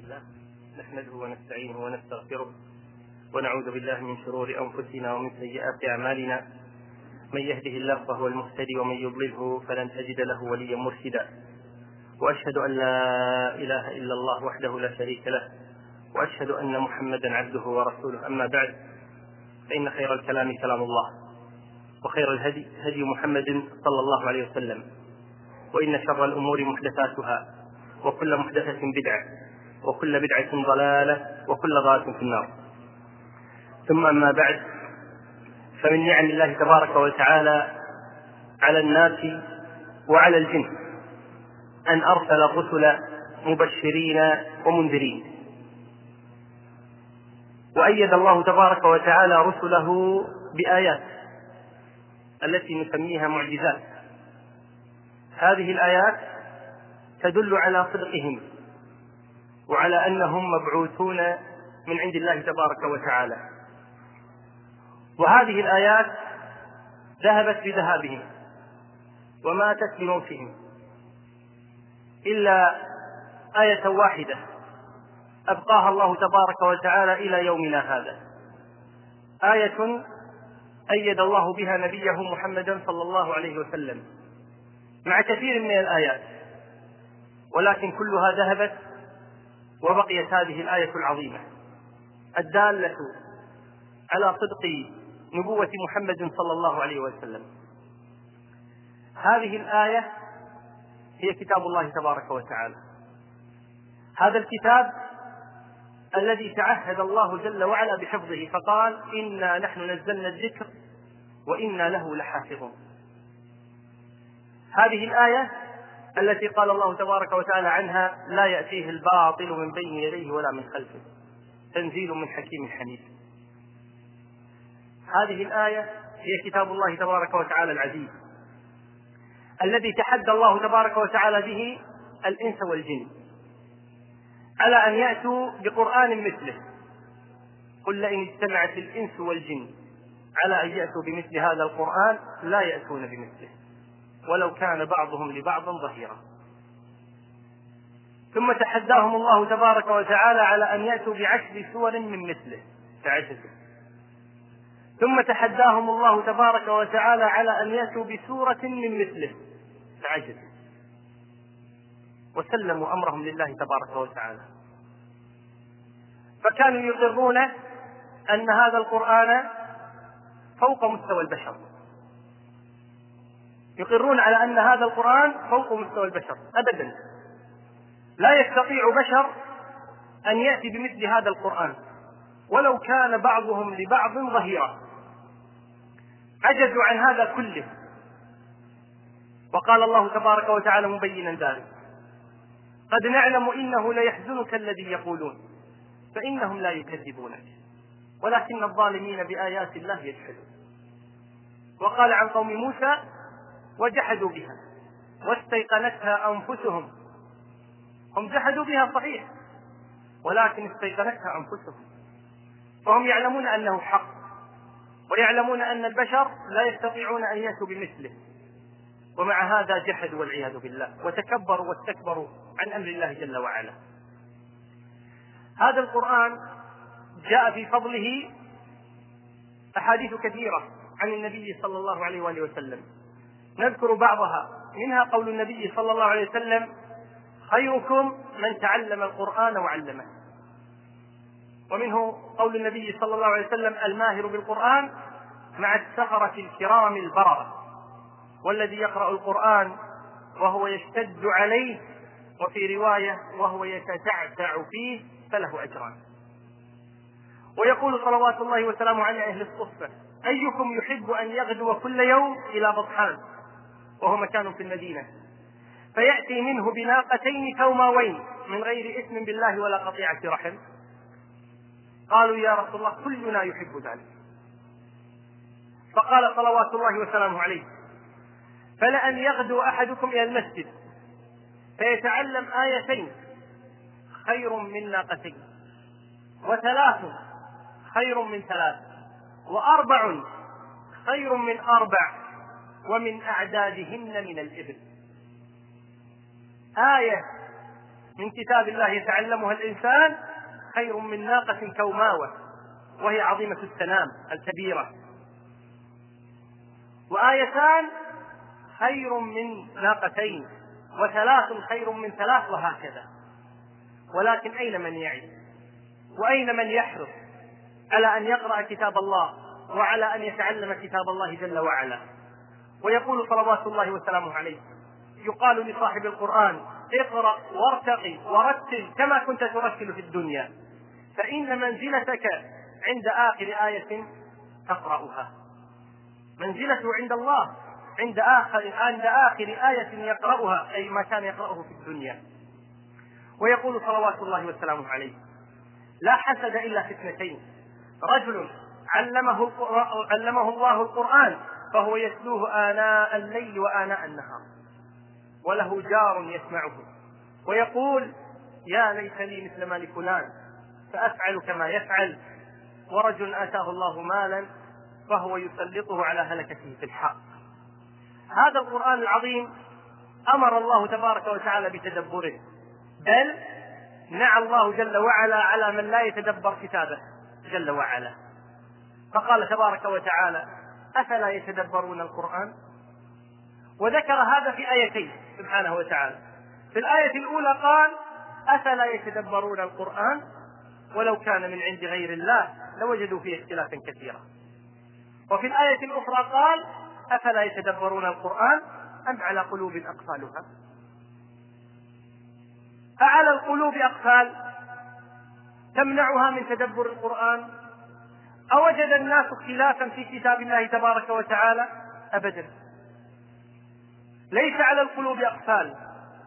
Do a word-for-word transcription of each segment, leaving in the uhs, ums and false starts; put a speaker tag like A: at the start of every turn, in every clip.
A: الله نحمده ونستعينه ونستغفره ونعوذ بالله من شرور أنفسنا ومن سيئات أعمالنا. من يهده الله فهو المهتدي ومن يضلله فلن تجد له وليا مرشدا. وأشهد أن لا إله إلا الله وحده لا شريك له، وأشهد أن محمدا عبده ورسوله. أما بعد، فإن خير الكلام كلام الله، وخير الهدي هدي محمد صلى الله عليه وسلم، وإن شر الأمور محدثاتها، وكل محدثة بدعة، وكل بدعة ضلالة، وكل ضلالة في النار. ثم أما بعد، فمن نعم الله تبارك وتعالى على الناس وعلى الجن أن أرسل الرسل مبشرين ومنذرين، وأيد الله تبارك وتعالى رسله بآيات التي نسميها معجزات. هذه الآيات تدل على صدقهم وعلى أنهم مبعوثون من عند الله تبارك وتعالى. وهذه الآيات ذهبت بذهابهم وماتت بموتهم، إلا آية واحدة أبقاها الله تبارك وتعالى إلى يومنا هذا، آية أيد الله بها نبيه محمدا صلى الله عليه وسلم مع كثير من الآيات، ولكن كلها ذهبت وبقيت هذه الآية العظيمة الدالة على صدق نبوة محمد صلى الله عليه وسلم. هذه الآية هي كتاب الله تبارك وتعالى، هذا الكتاب الذي تعهد الله جل وعلا بحفظه، فقال: إنا نحن نزلنا الذكر وإنا له لحافظون. هذه الآية التي قال الله تبارك وتعالى عنها: لا يأتيه الباطل من بين يديه ولا من خلفه تنزيل من حكيم حميد. هذه الآية هي كتاب الله تبارك وتعالى العزيز الذي تحدى الله تبارك وتعالى به الإنس والجن على أن يأتوا بقرآن مثله. قل لئن اجتمعت الإنس والجن على أن يأتوا بمثل هذا القرآن لا يأتون بمثله ولو كان بعضهم لبعض ظهيرا. ثم تحداهم الله تبارك وتعالى على أن يأتوا بعشر سور من مثله فعجزوا. ثم تحداهم الله تبارك وتعالى على أن يأتوا بسورة من مثله فعجزوا، وسلموا أمرهم لله تبارك وتعالى. فكانوا يقرون أن هذا القرآن فوق مستوى البشر، يقرون على أن هذا القرآن فوق مستوى البشر. أبدا لا يستطيع بشر أن يأتي بمثل هذا القرآن ولو كان بعضهم لبعض ظهيرا. عجزوا عن هذا كله. وقال الله تبارك وتعالى مبينا ذلك: قد نعلم إنه ليحزنك الذي يقولون فإنهم لا يكذبونك ولكن الظالمين بآيات الله يجحدون. وقال عن قوم موسى: وجحدوا بها واستيقنتها أنفسهم. هم جحدوا بها صحيح، ولكن استيقنتها أنفسهم، فهم يعلمون أنه حق، ويعلمون أن البشر لا يستطيعون أن يأتوا بمثله، ومع هذا جحدوا والعياذ بالله وتكبروا واستكبروا عن أمر الله جل وعلا. هذا القرآن جاء في فضله أحاديث كثيرة عن النبي صلى الله عليه وآله وسلم، نذكر بعضها. منها قول النبي صلى الله عليه وسلم: خيركم من تعلم القرآن وعلمه. ومنه قول النبي صلى الله عليه وسلم: الماهر بالقرآن مع السفرة الكرام البررة، والذي يقرأ القرآن وهو يشتد عليه، وفي رواية وهو يتتعتع فيه، فله أجران. ويقول صلوات الله وسلامه على أهل الصفة: أيكم يحب أن يغدو كل يوم إلى بطحان، وهو مكان في المدينة، فيأتي منه بناقتين كوماوين من غير إثم بالله ولا قطيعة رحم؟ قالوا: يا رسول الله كلنا يحب ذلك. فقال صلوات الله وسلامه عليه: فلأن يغدو أحدكم إلى المسجد فيتعلم آيتين خير من ناقتين، وثلاث خير من ثلاث، وأربع خير من أربع، ومن أعدادهن من الإبل. آية من كتاب الله يتعلمها الإنسان خير من ناقة كوماوة، وهي عظيمة السنام الكبيرة، وآيتان خير من ناقتين، وثلاث خير من ثلاث، وهكذا. ولكن أين من يعي؟ وأين من يحرص على أن يقرأ كتاب الله وعلى أن يتعلم كتاب الله جل وعلا؟ ويقول صلوات الله وسلامه عليه: يقال لصاحب القرآن: اقرأ وارتقي ورتل كما كنت ترتل في الدنيا، فإن منزلتك عند آخر آية تقرأها. منزلته عند الله عند آخر, عند آخر آية يقرأها، أي ما كان يقرأه في الدنيا. ويقول صلوات الله وسلامه عليه: لا حسد إلا في اثنتين: رجل علمه, علمه الله القرآن فهو يتلوه آناء الليل وآناء النهار، وله جار يسمعه ويقول: يا ليت لي مثل مال فلان فأفعل كما يفعل. ورجل آتاه الله مالا فهو يسلطه على هلكته في الحق. هذا القرآن العظيم أمر الله تبارك وتعالى بتدبره، بل نعى الله جل وعلا على من لا يتدبر كتابه جل وعلا، فقال تبارك وتعالى: أفلا يتدبرون القرآن؟ وذكر هذا في آيتين سبحانه وتعالى. في الآية الأولى قال: أفلا يتدبرون القرآن ولو كان من عند غير الله لوجدوا فيه اختلافا كثيرا. وفي الآية الأخرى قال: أفلا يتدبرون القرآن أم على قلوب أقفالها؟ أعلى القلوب أقفال تمنعها من تدبر القرآن؟ أوجد الناس اختلافا في كتاب الله تبارك وتعالى؟ أبدا، ليس على القلوب أقفال،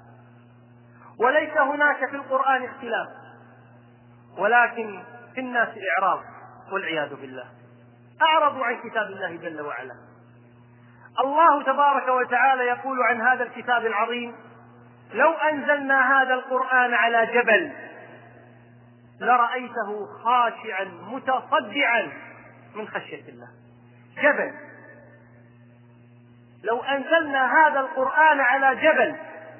A: وليس هناك في القرآن اختلاف، ولكن في الناس إعراض والعياذ بالله، أعرضوا عن كتاب الله جل وعلا. الله تبارك وتعالى يقول عن هذا الكتاب العظيم: لو أنزلنا هذا القرآن على جبل لرأيته خاشعا متصدعا من خشية الله. جبل، لو أنزلنا هذا القرآن على جبل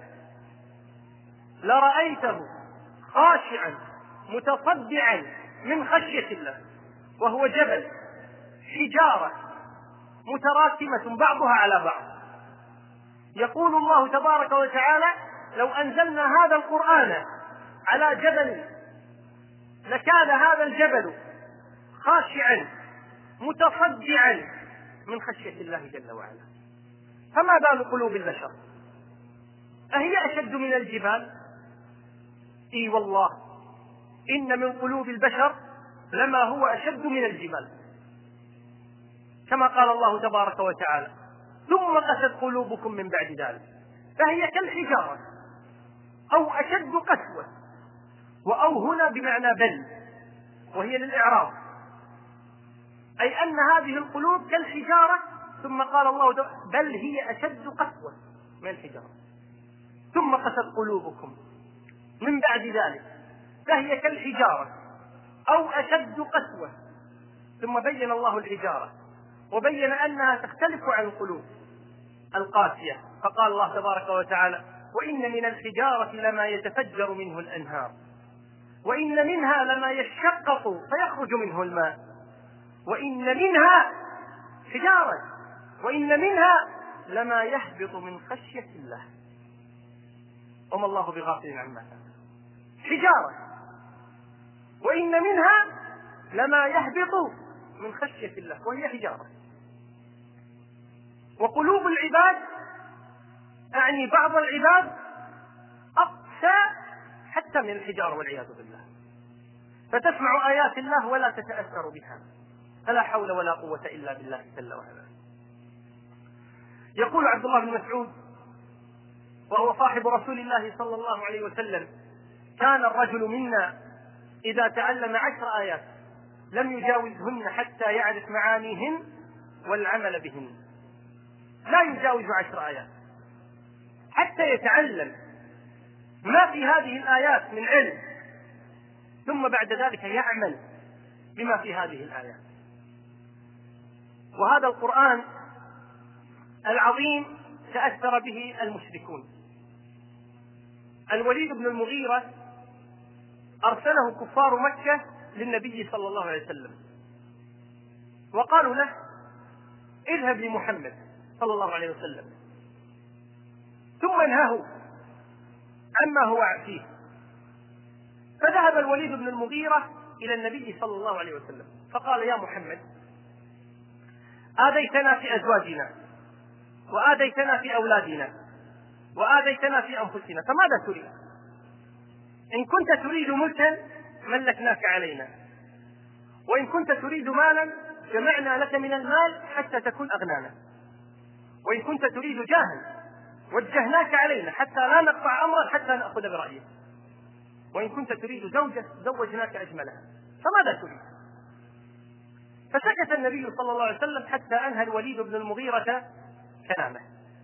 A: لرأيته خاشعا متصدعا من خشية الله، وهو جبل، حجارة متراكمة بعضها على بعض. يقول الله تبارك وتعالى: لو أنزلنا هذا القرآن على جبل لكان هذا الجبل خاشعا متصدعا من خشية الله جل وعلا. فما بال قلوب البشر؟ أهي أشد من الجبال؟ إي والله، إن من قلوب البشر لما هو أشد من الجبال، كما قال الله تبارك وتعالى: ثم قست قلوبكم من بعد ذلك فهي كالحجارة أو أشد قسوة. وأو هنا بمعنى بل، وهي للإعراب، أي أن هذه القلوب كالحجارة، ثم قال الله بل هي أشد قسوة من الحجارة. ثم قست قلوبكم من بعد ذلك فهي كالحجارة أو أشد قسوة. ثم بين الله الحجارة وبين أنها تختلف عن القلوب القاسية، فقال الله تبارك وتعالى: وإن من الحجارة لما يتفجر منه الأنهار، وإن منها لما يشقق فيخرج منه الماء، وإن منها حجارة وإن منها لما يهبط من خشية الله وما الله بغافل عما تعملون. حجارة، وإن منها لما يهبط من خشية الله، وهي حجارة. وقلوب العباد، أعني بعض العباد، أقسى حتى من الحجارة والعياذ بالله، فتسمع آيات الله ولا تتأثر بها، فلا حول ولا قوة إلا بالله جل وعلا. يقول عبد الله بن مسعود وهو صاحب رسول الله صلى الله عليه وسلم: كان الرجل منا إذا تعلم عشر آيات لم يجاوزهن حتى يعرف معانيهن والعمل بهن. لا يجاوز عشر آيات حتى يتعلم ما في هذه الآيات من علم، ثم بعد ذلك يعمل بما في هذه الآيات. وهذا القرآن العظيم تأثر به المشركون، الوليد بن المغيرة أرسله كفار مكة للنبي صلى الله عليه وسلم وقالوا له اذهب لمحمد صلى الله عليه وسلم ثم انهاه عما هو فيه. فذهب الوليد بن المغيرة إلى النبي صلى الله عليه وسلم فقال يا محمد آذيتنا في أزواجنا وآذيتنا في أولادنا وآذيتنا في أنفسنا فماذا تريد؟ إن كنت تريد ملكا ملكناك علينا، وإن كنت تريد مالا جمعنا لك من المال حتى تكون أغنانا، وإن كنت تريد جاها وجهناك علينا حتى لا نقطع أمرا حتى نأخذ برأيه، وإن كنت تريد زوجة زوجناك أجملها، فماذا تريد؟ فسكت النبي صلى الله عليه وسلم حتى أنهى الوليد بن المغيرة كلامه.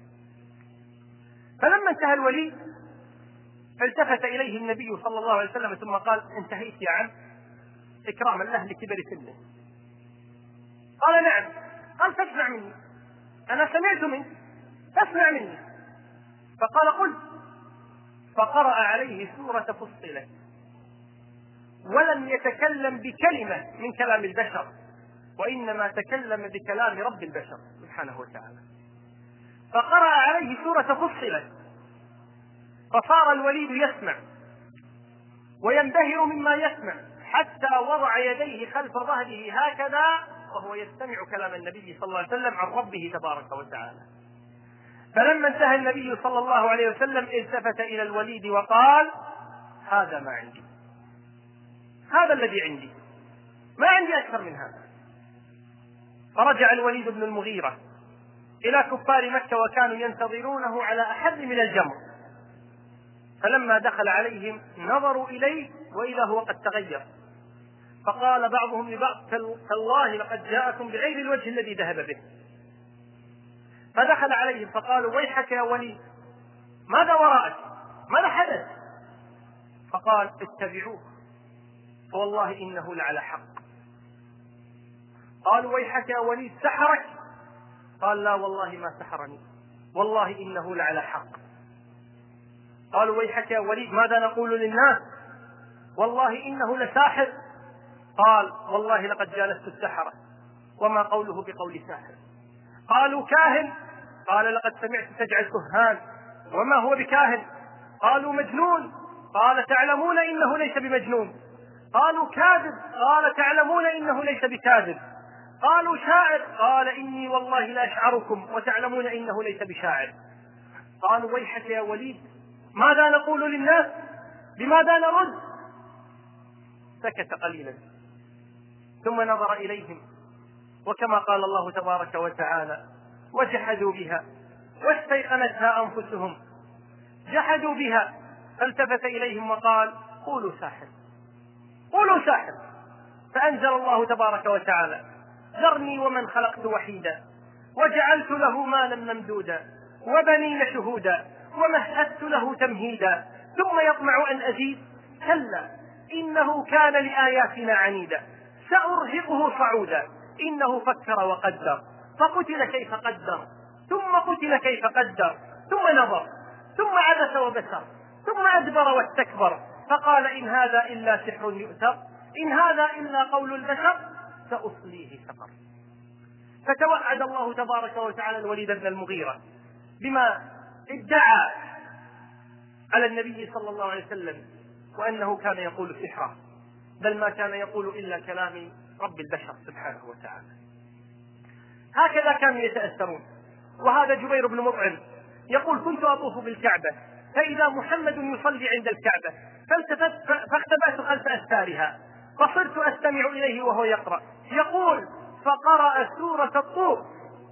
A: فلما انتهى الوليد التفت إليه النبي صلى الله عليه وسلم ثم قال انتهيت يا عم إكراما له لكبر سنه؟ قال نعم. قال فاسمع مني، أنا سمعت منك فاسمع مني. فقال قل. فقرأ عليه سورة فصلت ولم يتكلم بكلمة من كلام البشر وإنما تكلم بكلام رب البشر سبحانه وتعالى. فقرأ عليه سورة فصلت فصار الوليد يسمع وينبهر مما يسمع حتى وضع يديه خلف ظهره هكذا وهو يستمع كلام النبي صلى الله عليه وسلم عن ربه تبارك وتعالى. فلما انتهى النبي صلى الله عليه وسلم التفت إلى الوليد وقال هذا ما عندي، هذا الذي عندي، ما عندي أكثر من هذا. فرجع الوليد بن المغيرة إلى كفار مكة وكانوا ينتظرونه على أحد من الجمر، فلما دخل عليهم نظروا إليه وإذا هو قد تغير، فقال بعضهم لبعض تالله لقد جاءكم بغير الوجه الذي ذهب به. فدخل عليهم فقالوا ويحك يا وليد ماذا وراءك؟ ماذا حدث؟ فقال اتبعوه فوالله إنه لعلى حق. قالوا ويحك يا وليد سحرك؟ قال لا والله ما سحرني والله إنه لعلى حق. قالوا ويحك يا وليد ماذا نقول للناس؟ والله إنه لساحر. قال والله لقد جالست السحرة وما قوله بقول ساحر. قالوا كاهن؟ قال لقد سمعت تجعل كهان وما هو بكاهن. قالوا مجنون؟ قال تعلمون إنه ليس بمجنون. قالوا كاذب؟ قال تعلمون إنه ليس بكاذب. قالوا شاعر؟ قال إني والله لا أشعركم وتعلمون إنه ليس بشاعر. قالوا ويحك يا وليد ماذا نقول للناس؟ بماذا نرد؟ سكت قليلا ثم نظر إليهم وكما قال الله تبارك وتعالى وجحدوا بها واستيقنتها أنفسهم جحدوا بها فالتفت إليهم وقال قولوا ساحر قولوا ساحر. فأنزل الله تبارك وتعالى ذرني ومن خلقت وحيدا وجعلت له مالا ممدودا وبنين شهودا ومهدت له تمهيدا ثم يطمع أن أزيد كلا إنه كان لآياتنا عنيدا سأرهقه صعودا إنه فكر وقدر فقتل كيف قدر ثم قتل كيف قدر ثم نظر ثم عبس وبسر ثم أدبر واستكبر فقال إن هذا إلا سحر يؤثر إن هذا إلا قول البشر سأصليه سقر. فتوعد الله تبارك وتعالى الوليد بن المغيرة بما ادعى على النبي صلى الله عليه وسلم وأنه كان يقول سحرا، بل ما كان يقول إلا كلام رب البشر سبحانه وتعالى. هكذا كانوا يتأثرون. وهذا جبير بن مطعم يقول كنت أطوف بالكعبة فإذا محمد يصلي عند الكعبة فالتفت فاختبأت خلف أستارها فصرت أستمع إليه وهو يقرأ يقول فقرأ سورة الطور.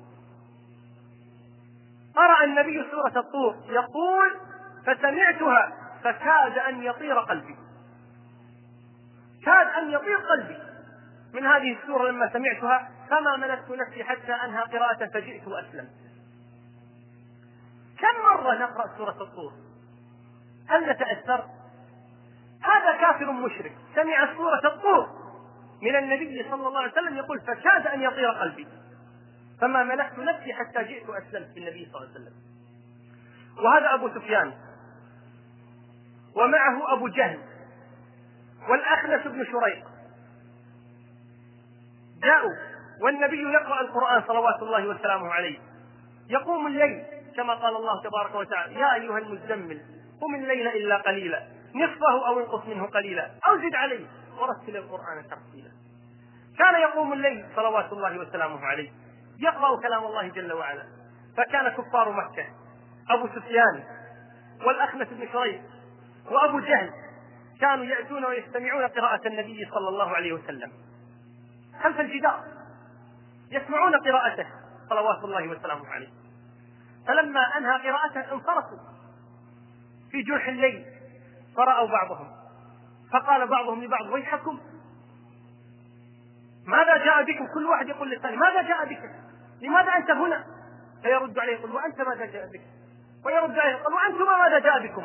A: قرأ النبي سورة الطور يقول فسمعتها فكاد أن يطير قلبي، كاد أن يطير قلبي من هذه السورة لما سمعتها فما ملكت نفسي حتى أنهى قراءة فجئت وأسلمت. كم مرة نقرأ سورة الطور؟ هل نتأثر؟ هذا كافر مشرك سمع سورة الطور من النبي صلى الله عليه وسلم يقول فكاد أن يطير قلبي فما ملكت نفسي حتى جئت وأسلمت بالنبي صلى الله عليه وسلم. وهذا أبو سفيان ومعه أبو جهل والأخنس بن شريق، جاءوا والنبي يقرأ القرآن صلوات الله وسلامه عليه، يقوم الليل كما قال الله تبارك وتعالى: يا أيها المزمل قم الليل إلا قليلا نصفه أو انقص منه قليلا أو زد عليه ورتل القرآن ترتيلا. كان يقوم الليل صلوات الله وسلامه عليه يقرأ كلام الله جل وعلا. فكان كفار مكة أبو سفيان والأخنس بن شريق وأبو جهل كانوا يأتون ويستمعون قراءة النبي صلى الله عليه وسلم خلف الجدار، يسمعون قراءته صلوات الله وسلامه عليه. فلما أنهى قراءته انصرفوا في جرح الليل، فرأوا بعضهم فقال بعضهم لبعض: ويحكم، ماذا جاء بكم؟ كل واحد يقول للثاني: ماذا جاء بكم؟ لماذا أنت هنا؟ فيرد عليه يقول: وأنت ماذا جاء بك؟ ويرد عليه يقول: وأنتما ماذا جاء بكم؟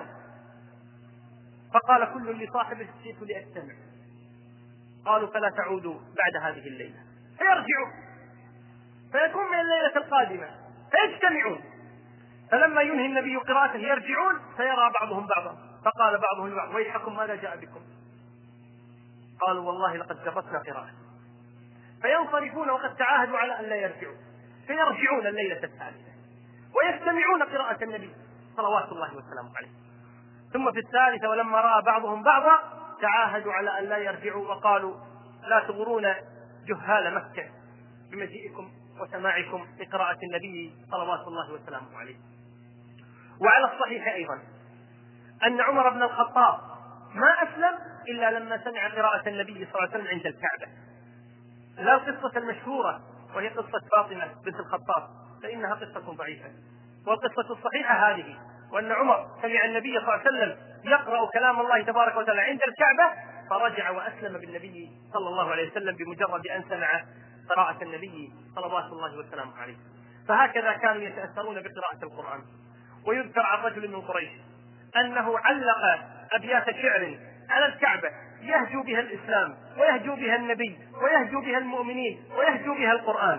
A: فقال كل لصاحبه: جئت لأستمع. قالوا: فلا تعودوا بعد هذه الليلة. فيرجعوا، فيكون من الليلة القادمة فيجتمعون. فلما ينهي النبي قراءته يرجعون فيرى بعضهم بعضا، فقال بعضهم لبعض: ويحكم، ماذا جاء بكم؟ قالوا: والله لقد جرتنا قراءة. فينصرفون وقد تعاهدوا على أن لا يرجعوا، فيرجعون الليلة الثالثة ويستمعون قراءة النبي صلوات الله وسلامه عليه. ثم في الثالثة ولما رأى بعضهم بعضا تعاهدوا على أن لا يرجعوا وقالوا: لا تغرون جهال مكة بمجيئكم وسماعكم لقراءة النبي صلوات الله وسلامه عليه. وعلى الصحيح أيضا أن عمر بن الخطاب ما أسلم إلا لما سمع قراءة النبي صلى الله عليه وسلم عند الكعبة. لا القصة المشهورة وهي قصة فاطمة بنت الخطاب فإنها قصة ضعيفة، والقصة الصحيحة هذه، وأن عمر سمع النبي صلى الله عليه وسلم يقرأ كلام الله تبارك وتعالى عند الكعبة فرجع وأسلم بالنبي صلى الله عليه وسلم بمجرد أن سمع قراءة النبي صلوات الله وسلامه عليه. فهكذا كانوا يتأثرون بقراءة القرآن. ويذكر عن رجل من قريش أنه علق أبيات شعر على الكعبة يهجو بها الإسلام ويهجو بها النبي ويهجو بها المؤمنين ويهجو بها القرآن،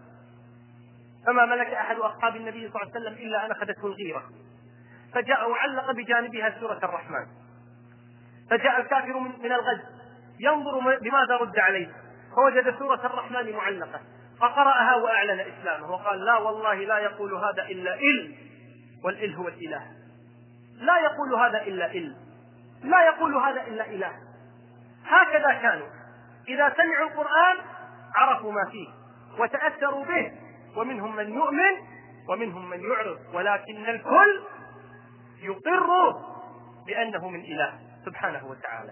A: فما ملك أحد أصحاب النبي صلى الله عليه وسلم إلا أن أخذته الغيرة، فجاء وعلق بجانبها سورة الرحمن. فجاء الكافر من الغد ينظر بماذا رد عليه، فوجد سورة الرحمن معلقة فقرأها وأعلن إسلامه وقال: لا والله لا يقول هذا إلا إل، والإل هو الإله، لا يقول هذا إلا إل، لا يقول هذا إلا إله. هكذا كانوا إذا سمعوا القرآن عرفوا ما فيه وتأثروا به، ومنهم من يؤمن ومنهم من يعرض، ولكن الكل يقر بأنه من إله سبحانه وتعالى.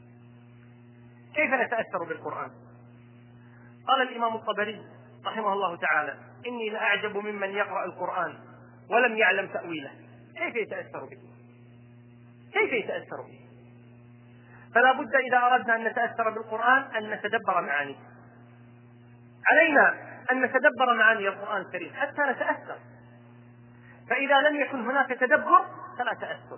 A: كيف نتأثر بالقرآن؟ قال الإمام الطبري رحمه الله تعالى: إني لأعجب ممن يقرأ القرآن ولم يعلم تأويله. كيف يتأثر به؟ كيف يتأثر به؟ فلا بد إذا أردنا أن نتأثر بالقرآن أن نتدبر معانيه. علينا أن نتدبر معاني القرآن الكريم حتى نتأثر، فإذا لم يكن هناك تدبر فلا تأثر.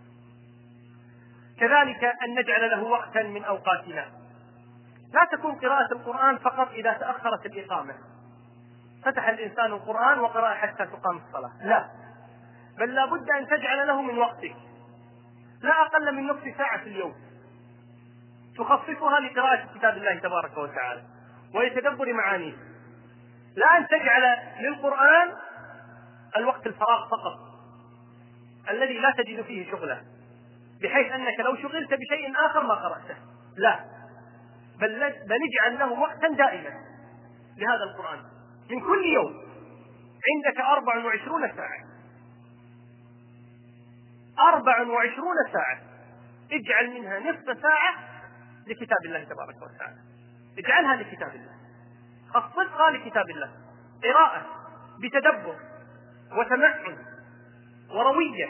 A: كذلك أن نجعل له وقتا من أوقاتنا، لا تكون قراءة القرآن فقط إذا تأخرت الإقامة، فتح الإنسان القرآن وقرأ حتى تقام الصلاة، لا، بل لا بد أن تجعل له من وقتك لا أقل من نصف ساعة في اليوم تخصصها لقراءة كتاب الله تبارك وتعالى ويتدبر معانيه، لا أن تجعل للقرآن الوقت الفراغ فقط الذي لا تجد فيه شغله، بحيث أنك لو شغلت بشيء آخر ما قرأته، لا، بل نجعل له وقتا دائما لهذا القرآن. من كل يوم عندك أربع وعشرون ساعة، أربع وعشرون ساعة، اجعل منها نصف ساعة لكتاب الله تبارك وتعالى، اجعلها لكتاب الله، خصصها لكتاب الله، قراءة بتدبر وتمعن وروية،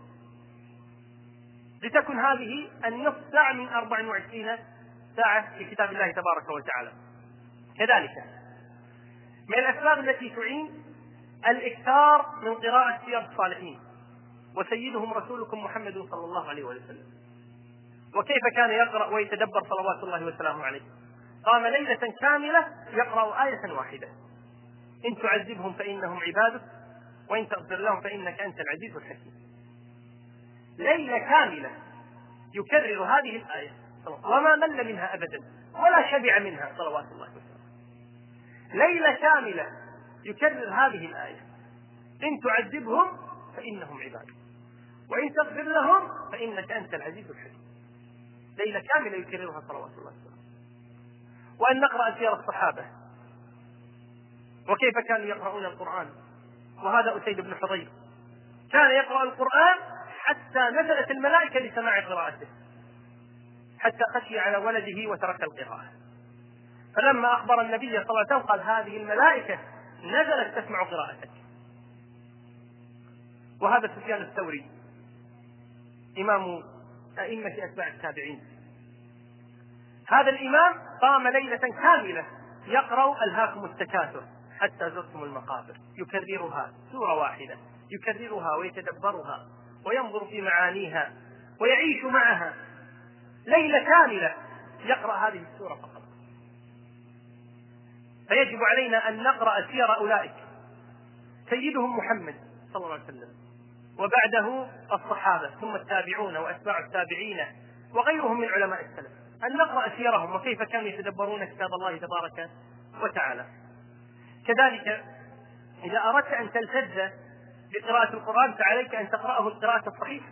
A: لتكن هذه النصف ساعة من أربع وعشرين ساعة لكتاب الله تبارك وتعالى. كذلك من الأسباب التي تعين الإكثار من قراءة سير الصالحين، وسيدهم رسولكم محمد صلى الله عليه وسلم، وكيف كان يقرأ ويتدبر صلوات الله وسلامه عليه. قام ليلة كاملة يقرأ آية واحدة: إن تعذبهم فإنهم عبادك وإن تغفر لهم فإنك أنت العزيز الحكيم. ليلة كاملة يكرر هذه الآية وما مل منها أبدا ولا شبع منها صلوات الله وسلامه. ليلة كاملة يكرر هذه الآية: إن تعذبهم فإنهم عبادك وإن تغفر لهم فإنك أنت العزيز الحكيم. ليلة كاملة يكررها صلوات الله وسلامه. وأن نقرأ سير الصحابة وكيف كانوا يقرؤون القرآن. وهذا أسيد بن حضير كان يقرأ القرآن حتى نزلت الملائكة لسماع قراءته، حتى خشي على ولده وترك القراءة. فلما أخبر النبي صلى الله عليه وسلم قال: هذه الملائكة نزلت تسمع قراءتك. وهذا سفيان الثوري إمام أئمة أتباع التابعين، هذا الإمام قام ليلة كاملة يقرأ ألهاكم التكاثر حتى زرتم المقابر، يكررها سورة واحدة، يكررها ويتدبرها وينظر في معانيها ويعيش معها ليلة كاملة يقرأ هذه السورة فقط. فيجب علينا أن نقرأ سير أولئك، سيدهم محمد صلى الله عليه وسلم، وبعده الصحابة، ثم التابعون وأتباع التابعين وغيرهم من علماء السلف، أن نقرأ سيرهم وكيف كانوا يتدبرون كتاب الله تبارك وتعالى. كذلك إذا أردت أن تلتذ بقراءة القرآن فعليك أن تقرأه القراءة الصحيحة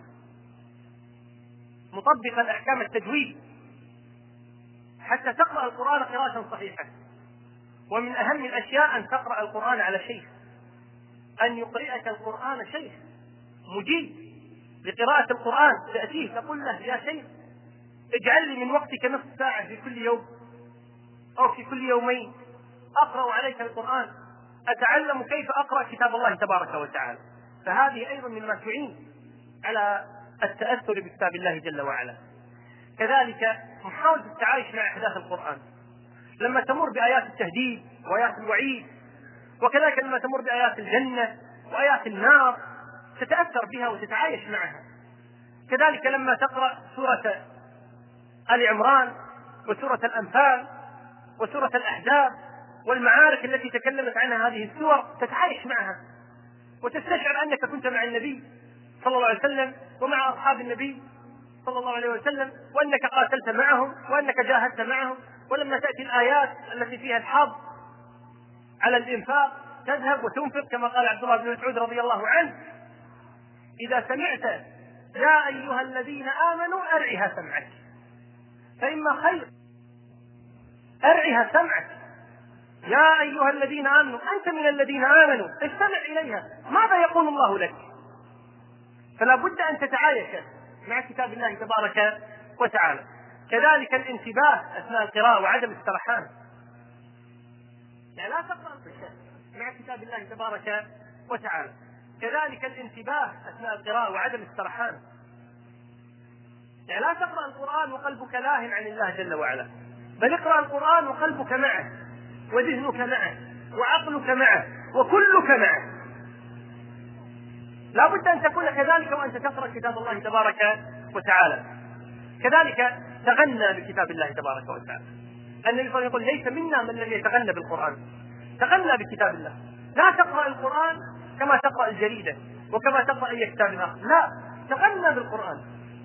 A: مطبقا أحكام التجويد حتى تقرأ القرآن قراءة صحيحة. ومن أهم الأشياء أن تقرأ القرآن على شيخ، أن يقرئك القرآن شيخ مجيد لقراءة القرآن، تأتيه تقول له: يا شيخ اجعل لي من وقتك نصف ساعة في كل يوم أو في كل يومين أقرأ عليك القرآن، أتعلم كيف أقرأ كتاب الله تبارك وتعالى. فهذه أيضا مما تعين على التأثر بكتاب الله جل وعلا. كذلك محاولة التعايش مع أحداث القرآن، لما تمر بآيات التهديد وآيات الوعيد، وكذلك لما تمر بآيات الجنة وآيات النار تتأثر بها وتتعايش معها. كذلك لما تقرأ سورة آل عمران وسورة الأنفال وسورة الأحزاب والمعارك التي تكلمت عنها هذه السور تتعايش معها وتستشعر أنك كنت مع النبي صلى الله عليه وسلم ومع أصحاب النبي صلى الله عليه وسلم، وأنك قاتلت معهم وأنك جاهدت معهم. ولما تأتي الآيات التي فيها الحظ على الإنفاق تذهب وتنفق، كما قال عبد الله بن مسعود رضي الله عنه: إذا سمعت يا أيها الذين آمنوا أرعها سمعك، فإما خير أرعها سمعك. يا أيها الذين آمنوا، أنت من الذين آمنوا، استمع إليها، ماذا يقول الله لك؟ فلا بد أن تتعايش مع كتاب الله تبارك وتعالى. كذلك الانتباه أثناء القراءة وعدم السرحان، يعني لا تقرأ مع كتاب الله تبارك وتعالى. كذلك الانتباه أثناء القراءة وعدم السرحان، يعني لا تقرأ القرآن وقلبك لاهٍ عن الله جل وعلا، بل اقرأ القرآن وقلبك معه وذهنك معه وعقلك معه وكلك معه. لا بد أن تكون كذلك وأنت تقرأ كتاب الله تبارك وتعالى. كذلك تغنى بكتاب الله تبارك وتعالى. النبي صلى الله عليه وسلم يقول: ليس منا من لم يتغنى بالقرآن. تغنى بكتاب الله، لا تقرأ القرآن كما تقرأ الجريدة وكما تقرأ أي كتاب آخر، لا، تغنى بالقرآن.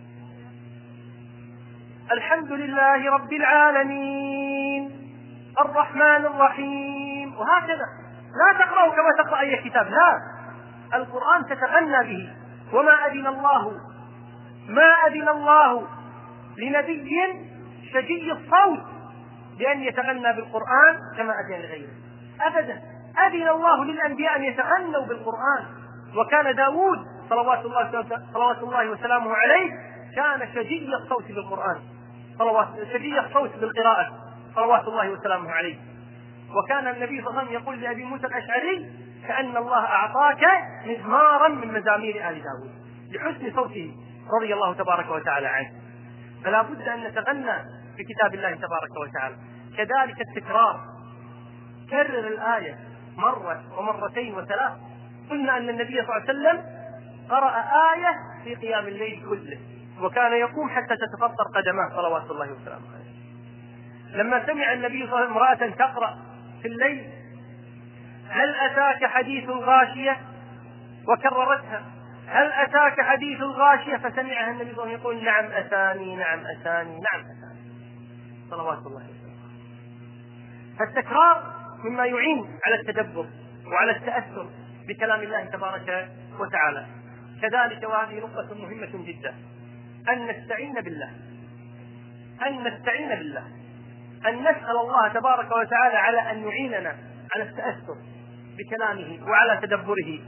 A: الحمد لله رب العالمين الرحمن الرحيم، وهكذا. لا تقرأه كما تقرأ أي كتاب، لا، القرآن تتغنى به. وما أذن الله ما أذن الله لنبي شجي الصوت بأن يتغنى بالقرآن كما أذن لغيره أبدا. أذن الله للأنبياء أن يتغنوا بالقرآن، وكان داود صلوات الله صلوات الله وسلامه عليه كان شجي الصوت بالقرآن، صلوات شجي الصوت بالقراءة صلوات الله وسلامه عليه. وكان النبي صلى الله عليه وسلم يقول لأبي موسى الأشعري: كأن الله أعطاك مزمارا من مزامير آل داود، لحسن صوته رضي الله تبارك وتعالى عنه. فلا بد أن نتغنى بكتاب الله تبارك وتعالى. كذلك التكرار، كرر الآية مرة ومرتين وثلاث. قلنا أن النبي صلى الله عليه وسلم قرأ آية في قيام الليل كله، وكان يقوم حتى تتفطر قدماه صلوات الله وسلامه عليه. لما سمع النبي صلى الله عليه وسلم امرأة تقرأ في الليل: هل أتاك حديث الغاشية، وكررتها هل أتاك حديث الغاشية؟ فسمعها النبي صلى الله عليه وسلم يقول نعم أتاني نعم أتاني نعم أتاني، صلوات الله وسلامه. فالتكرار مما يعين على التدبر وعلى التأثر بكلام الله تبارك وتعالى. كذلك، وهذه نقطة مهمة جدا، أن نستعين بالله، أن نستعين بالله، أن نسأل الله تبارك وتعالى على أن يعيننا على التأثر بكلامه وعلى تدبره.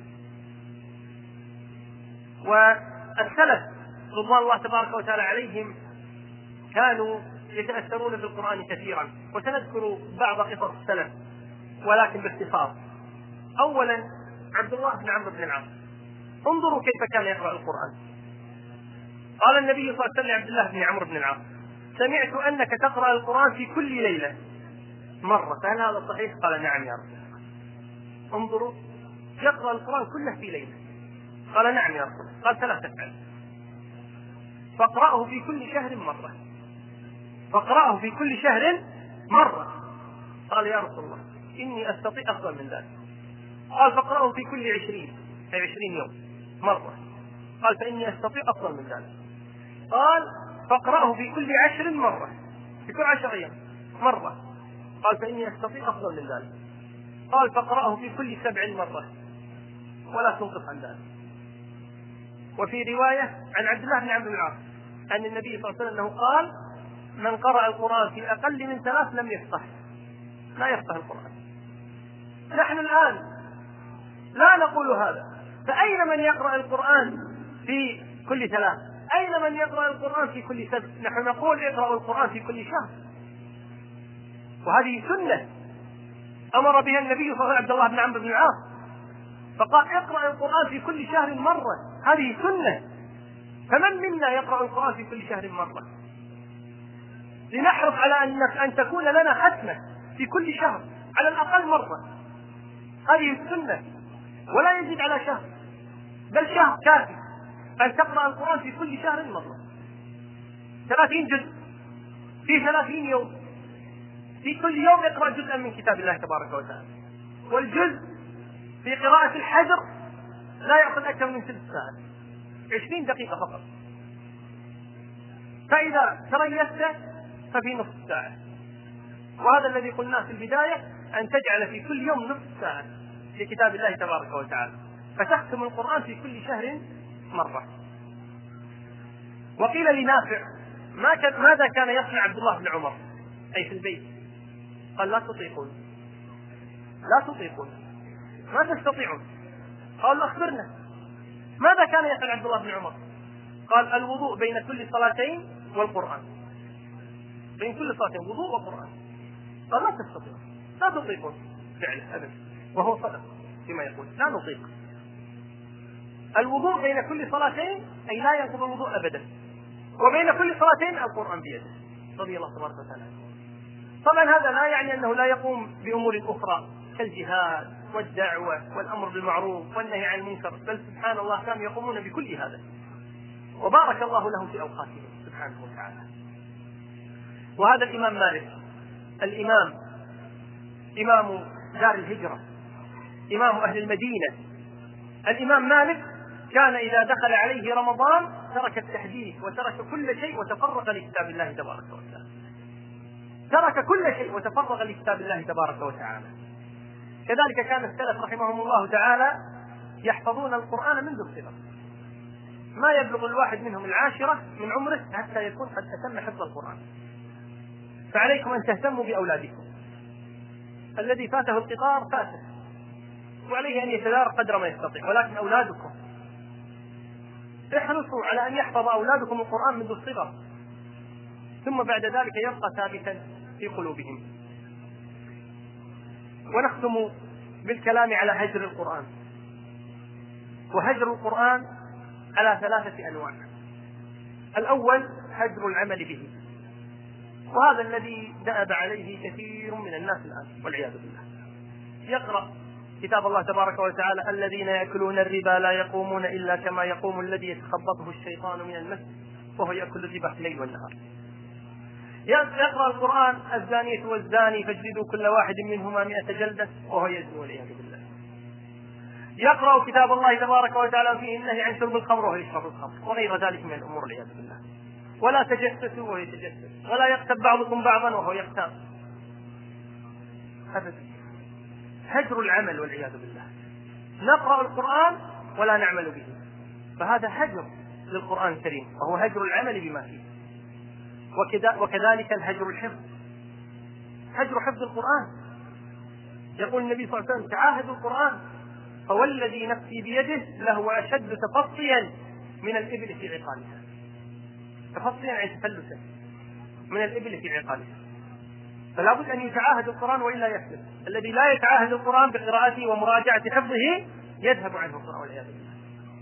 A: والسلف رضوان الله تبارك وتعالى عليهم كانوا يتأثرون بالقرآن كثيرا، وسنذكر بعض قصص السلف ولكن باختصار. أولا عبد الله بن عمرو بن العاص، انظروا كيف كان يقرأ القرآن. قال النبي صلى الله عليه وسلم لعبد الله بن عمرو بن العاص: سمعت أنك تقرأ القرآن في كل ليلة مرة، فهل هذا صحيح؟ قال نعم يا رسول الله. انظروا، يقرأ القرآن كله في ليلة. قال نعم يا رسول الله. قال فلا تفعل، فاقرأه في كل شهر مرة، فاقرأه في كل شهر مرة. قال يا رسول الله إني أستطيع أفضل من ذلك. قال فاقرأه في كل عشرين أي عشرين يوم مرة. قال فإني أستطيع أفضل من ذلك. قال فاقرأه في كل عشر مرة، في كل عشر أيام مرة. قال فإني أستطيع أفضل من ذلك. قال فاقرأه في كل سبع مرة ولا تنقص عن ذلك. وفي رواية عن عبد الله بن عمرو بن العاص أن النبي صلى الله عليه وسلم قال: من قرأ القرآن في أقل من ثلاث لم يفقه، لا يفقه القرآن. نحن الآن لا نقول هذا، فأين من يقرأ القرآن في كل ثلاث؟ أين من يقرأ القرآن في كل سبت؟ نحن نقول اقرأوا القرآن في كل شهر، وهذه سنة أمر بها النبي صلى الله عليه وسلم عبد الله بن عمرو بن العاص، فقال اقرأ القرآن في كل شهر مرة، هذه سنة. فمن منا يقرأ القرآن في كل شهر مرة؟ لنحرص على أن أن تكون لنا ختمة في كل شهر على الأقل مرة، هذه السنة، ولا يزيد على شهر، بل شهر كافي أن تقرأ القرآن في كل شهر مرة. ثلاثين جزء في ثلاثين يوم، في كل يوم اقرأ جزءا من كتاب الله تبارك وتعالى. والجزء في قراءة الحجر لا يأخذ أكثر من ست ساعات، عشرين دقيقة فقط. فإذا تريثت ففي نصف ساعة، وهذا الذي قلناه في البداية، أن تجعل في كل يوم نصف ساعة في كتاب الله تبارك وتعالى، فتختم القرآن في كل شهر مرة. وقيل لنافع: ما كان ماذا كان يصنع عبد الله بن عمر أي في البيت؟ قال: لا تطيقون، لا تطيقون، ما تستطيعون. قال: أخبرنا. ماذا كان يفعل عبد الله بن عمر؟ قال: الوضوء بين كل صلاتين والقرآن، بين كل صلاتين وضوء وقرآن. قال: لا تستطيعون، لا تطيقون فعله أبدا، وهو صدق فيما يقول، لا نطيق. الوضوء بين كل صلاتين أي لا ينقض الوضوء أبدا، وبين كل صلاتين القرآن بيده، رضي الله تبارك وتعالى. طبعا هذا لا يعني أنه لا يقوم بأمور أخرى كالجهاد والدعوة والأمر بالمعروف والنهي عن المنكر، بل سبحان الله كانوا يقومون بكل هذا، وبارك الله لهم في أوقاتهم سبحانه وتعالى. وهذا الإمام مالك، الإمام إمام دار الهجرة، إمام أهل المدينة، الإمام مالك كان إذا دخل عليه رمضان ترك التحديث وترك كل شيء وتفرغ لكتاب الله تبارك وتعالى، ترك كل شيء وتفرغ لكتاب الله تبارك وتعالى. كذلك كان السلف رحمهم الله تعالى يحفظون القرآن منذ الصغر، ما يبلغ الواحد منهم العاشرة من عمره حتى يكون قد أتم حفظ القرآن. فعليكم أن تهتموا بأولادكم، الذي فاته القطار فاته، وعليه أن يتدارك قدر ما يستطيع، ولكن أولادكم احرصوا على أن يحفظ أولادكم القرآن منذ الصغر، ثم بعد ذلك يبقى ثابتا في قلوبهم. ونختم بالكلام على هجر القرآن. وهجر القرآن على ثلاثة أنواع. الأول هجر العمل به، وهذا الذي دأب عليه كثير من الناس الآن والعياذ بالله. يقرأ كتاب الله تبارك وتعالى: الذين يأكلون الربا لا يقومون إلا كما يقوم الذي يتخبطه الشيطان من المس وهو يأكل الربا الليل والنهار. يقرأ القرآن: الزانية والزاني فاجلدوا كل واحد منهما مئة جلدة وهو يزني والعياذ بالله. يقرأ كتاب الله تبارك وتعالى فيه النهي عن شرب الخمر وهو يشرب الخمر وغير ذلك من الأمور والعياذ بالله. ولا تجسسوا وهو يتجسس، ولا يغتب بعضكم بعضا وهو يغتاب. أبدا. هجر العمل والعياذ بالله. نقرأ القرآن ولا نعمل به، فهذا هجر للقرآن الكريم، وهو هجر العمل بما فيه. وكذلك الهجر الحفظ، هجر حفظ القرآن. يقول النبي صلى الله عليه وسلم: تعاهدوا القرآن فوالذي نفسي بيده لهو أشد تفصيا من الإبل في عقالها. تفصيا عن تفلسا من الإبل في عقالها. فلا بد أن يتعاهد القرآن وإلا يحفظ. الذي لا يتعاهد القرآن بقراءته ومراجعة حفظه يذهب عنه القرآن والعياذ بالله.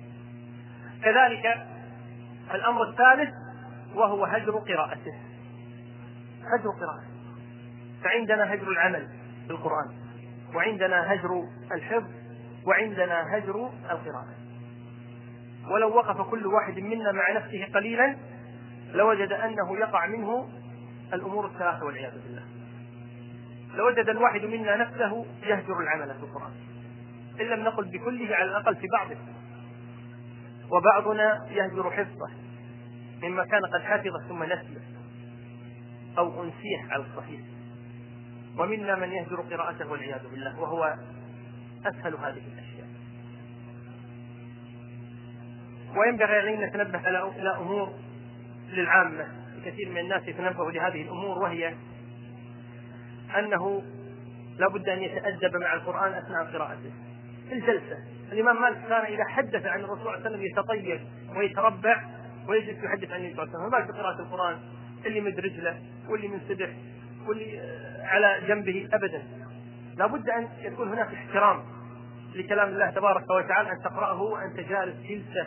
A: كذلك الأمر الثالث وهو هجر قراءته. هجر قراءته. فعندنا هجر العمل بالقرآن، وعندنا هجر الحفظ، وعندنا هجر القراءة. ولو وقف كل واحد منا مع نفسه قليلا لوجد أنه يقع منه الأمور الثلاثة والعياذ بالله. لوجد الواحد منا نفسه يهجر العمل في القرآن، إن لم نقل بكله على الأقل في بعضه. وبعضنا يهجر حفظه مما كان قد حفظ ثم نسيه أو أنسيه على الصحيح. ومنا من يهجر قراءته والعياذ بالله، وهو أسهل هذه الأشياء. وينبغي أن نتنبه إلى أمور للعامة. كثير من الناس يتنبه لهذه الأمور، وهي أنه لا بد أن يتأدب مع القرآن أثناء قراءته. في الجلسة الإمام مالك كان إذا حدث عن الرسول صلى الله عليه وسلم يتطيب ويتربع ويجلس يحدث عن النبي صلى الله عليه وسلم. ما في قراءة القرآن اللي مد رجله واللي منسدح واللي على جنبه أبدا. لا بد أن يكون هناك احترام لكلام الله تبارك وتعالى، أن تقرأه وأنت جالس جلسة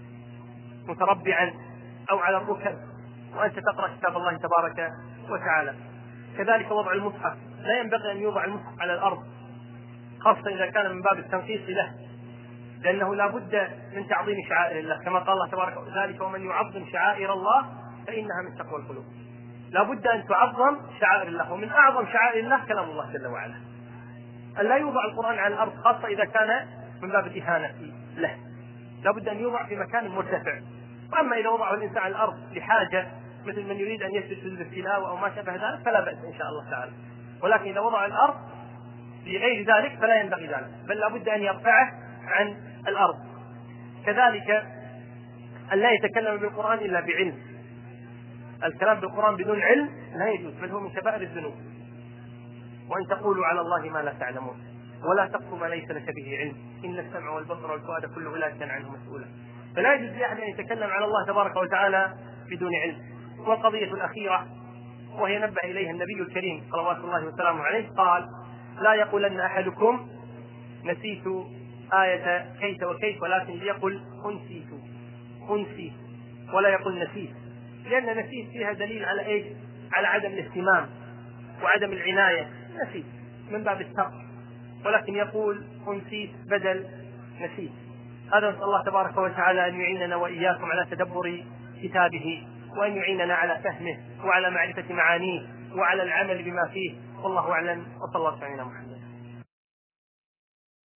A: متربعا أو على الركب وأنت تقرأ كتاب الله تبارك وتعالى. كذلك وضع المصحف، لا ينبغي أن يوضع المصحف على الأرض، خاصة إذا كان من باب التنقيص له، لأنه لا بد من تعظيم شعائر الله، كما قال الله تبارك وتعالى: ومن يعظم شعائر الله فإنها من تقوى القلوب. لا بد أن تعظم شعائر الله، ومن أعظم شعائر الله كلام الله جل وعلا. أن لا يوضع القرآن على الأرض، خاصة إذا كان من باب الإهانة له، لا بد أن يوضع في مكان مرتفع. وأما إذا وضعه الإنسان على الأرض لحاجة، مثل من يريد أن يسجد في التلاوة أو ما شابه ذلك، فلا بأس إن شاء الله تعالى. ولكن إذا وضع على الأرض لغير ذلك فلا ينبغي ذلك، بل لا بد أن يرفعه عن الأرض. كذلك أن لا يتكلم بالقرآن إلا بعلم. الكلام بالقرآن بدون علم لا يجوز، بل هو من كبائر الذنوب. وأن تقولوا على الله ما لا تعلمون، ولا تقف ما ليس لك به علم، إن السمع والبصر والفؤاد كل أولئك كان عنه مسؤولا. فلا يجوز لأحد أن يتكلم على الله تبارك وتعالى بدون علم. والقضية الأخيرة وهي نبه إليها النبي الكريم صلوات الله وسلامه عليه، قال: لا يقولن أحدكم نسيت آية كيت وكيت، ولكن ليقل أنسيت أنسيت، ولا يقول نسيت، لأن نسيت فيها دليل على إيش؟ على عدم الاهتمام وعدم العناية. نسيت من باب الترك، ولكن يقول أنسيت بدل نسيت. هذا نسأل الله تبارك وتعالى أن يعيننا وإياكم على تدبر كتابه، وأن يعيننا على فهمه وعلى معرفة معانيه وعلى العمل بما فيه. والله أعلم، وصلى الله على محمد.